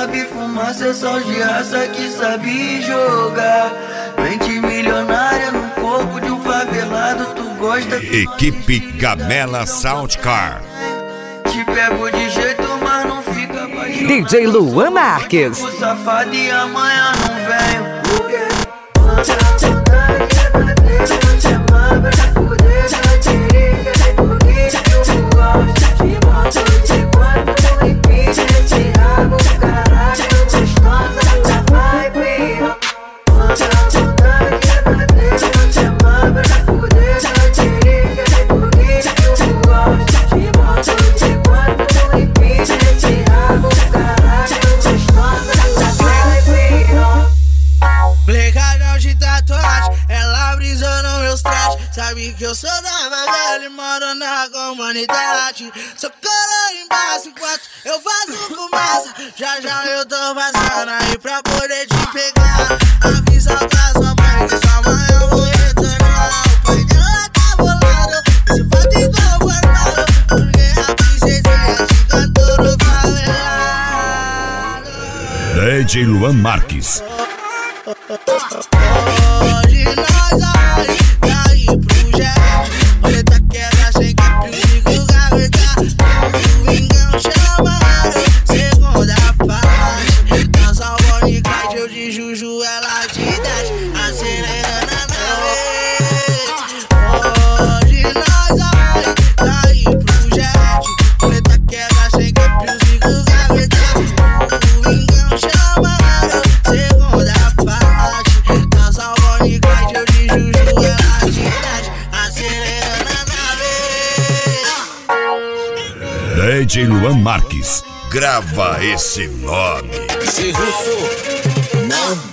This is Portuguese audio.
sabe fumar, cê só de raça que sabe jogar. Mente milionária no corpo de um favelado, tu gosta. Equipe Gamela Soundcar. Te pego de jeito, mas não fica apaixonado. DJ Luan Marques. Fico safado e amanhã não venho. Blecadão de tatuagem, ela brisou nos meus trajes. Sabe que eu sou da vagada e moro na comunidade. Sou coroa embaixo enquanto eu faço fumaça. Já já eu tô vazando aí pra poder te pegar. Avisa pra sua mãe que sua mãe eu vou retornar. O pai dela tá bolado, esse fato inconformado, porque a princesinha te cantou no favelado. DJ Luan Marques. Hoje nós vai cair pro jet. Olha, tá quebra sem que perigo gavetar. Domingão chamaram, segunda parte. Dança Bonnie Clyde, eu de Juju, ela de 10. Acelerando a nave. Hoje nós vai cair pro jet. Olha, tá quebra sem que perigo gavetar. Domingão chamaram, segunda parte. Dança Bonnie Clyde, eu de Juju, ela de 10. Acelerando a nave. DJ Luan Marques. Grava esse nome. Se Russo não